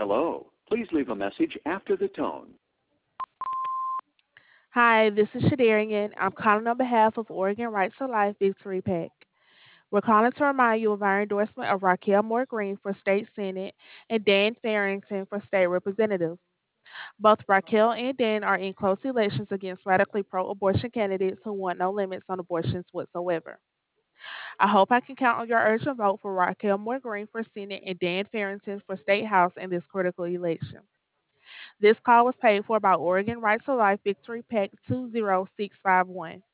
Hello. Please leave a message after the tone. Hi, this is Shadarian. I'm calling on behalf of Oregon Rights to Life Victory PAC. We're calling to remind you of our endorsement of Raquel Moore Green for State Senate and Dan Farrington for State Representative. Both Raquel and Dan are in close elections against radically pro abortion candidates who want no limits on abortions whatsoever. I hope I can count on your urgent vote for Raquel Moore Green for Senate and Dan Farrington for State House in this critical election. This call was paid for by Oregon Rights to Life Victory PAC 20651.